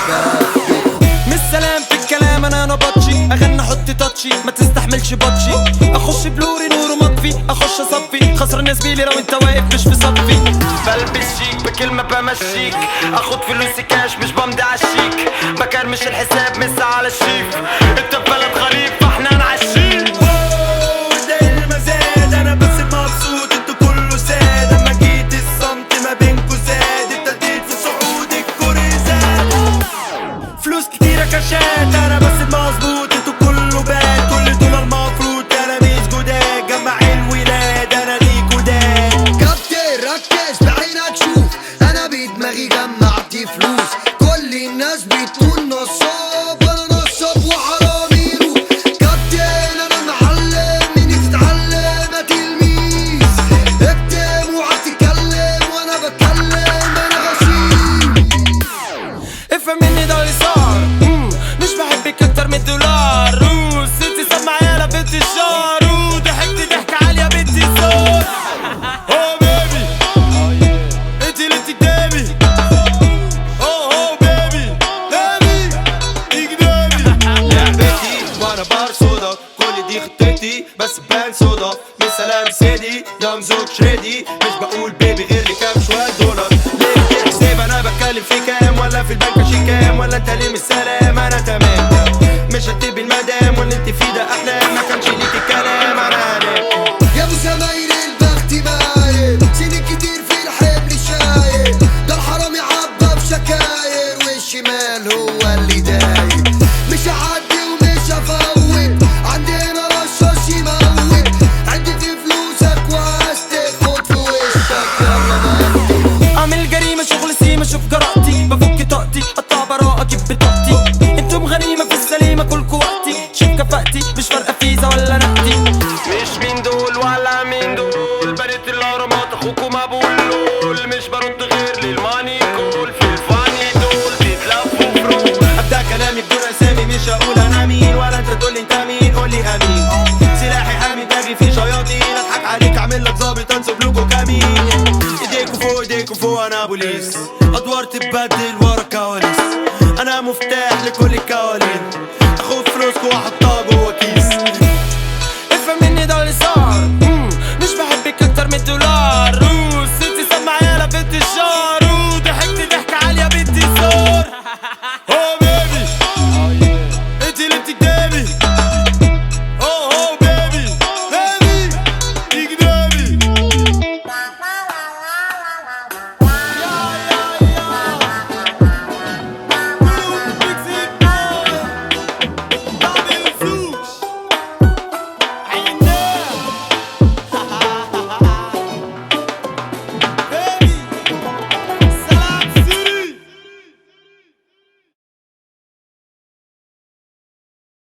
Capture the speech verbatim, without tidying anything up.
مش سلام في الكلام انا نبطشي، اغنى احط تاتشي ما تستحملش بطشي، اخش بلوري نور مطفي، اخش اصفي خسران زميلي لو انت واقف مش في صفي. بلبس شيك بكلمة بمشيك، اخد فلوسي كاش مش بمضي عالشيك، بكرمش الحساب مسا على الشيك، انت في بلد غريب فاحنا نعشيك. ده المزاد انا بس مبسوط انتوا كله ساد، اما جيت الصمت ما بينكوا زاد، ابتديت في صعود الكوري زاد، فلوس كتيرة كاشات انا بس مظبوط انتوا كله باد، كل دول المفروض انا مش جداد، جمع الولاد انا ليكوا داد. كابتن ركز بعينك شوف انا بدماغي جمعت فلوس، كل الناس بتقول نصاب انا نصاب وحرامي روح. كابتن انا معلم مني تتعلم يا تلميذ، اكتب وهتتكلم وانا بتكلم انا غشيم. افهم مني ده اللي صار، مش بحبك اكتر من الدولار، ستي سمع يالا بنت الشهر، وضحكت ضحكة عالية بنت الزور. اوه بيبي انتي اللي بتكدبي، اوه اوه بيبي بيبي تكدبي. لعبتي وانا بار صودا، كل دي خطتي بس بان صودا، من سلام سيدي يا مزوج شريدي، مش بقول بيبي غير لي كام شوية دولار. ليه بتحسب انا بتكلم في كام، ولا في البنك شي كام، ولا انت ليه مش سلام انا تمام، مش هتبي المدام واللي انت فيه ده احلام، ما كانش ليك الكلام انا هنام. يا ابو زمايل البخت باين سنين كتير في الحمل شايل، ده الحرامي عبى بشكاير والشمال هو اللي داير، مش هعدي ومش هفوت عندنا رشاش يموت، عدت فلوسك وهستخد في وشك يلا مهدي. اعمل جريمة شغل سيمة شوف جرأتي، بفك طاقتي اقطع براءة اجيب بطاقتي، انتم غنيمة في السليمة كلكوا وقتي، شوف كفاءتي مش فارقة فيزا ولا نقدي. مش مين دول ولا مين دول، بنت الاهرامات اخوكم ابو اللول، مش برد غير للماني كول، في الفاني دول بيتلفوا فرول. ابدا كلامي بدون اسامي مش هقول انا مين، ولا انت تقول لي انت مين قول لي امين، سلاحي حامي دماغي في شياطين، اضحك عليك اعمل لك ظابط انسب لكم كمين، ايديكوا فوق ايديكوا فوق انا بوليس، ادوار تتبدل ورا الكواليس، انا مفتاح لكل الكوالين، اخد فلوسكوا واحطها جوا كيس. افهم مني ده اللي صار، مش بحبك اكتر من الدولار،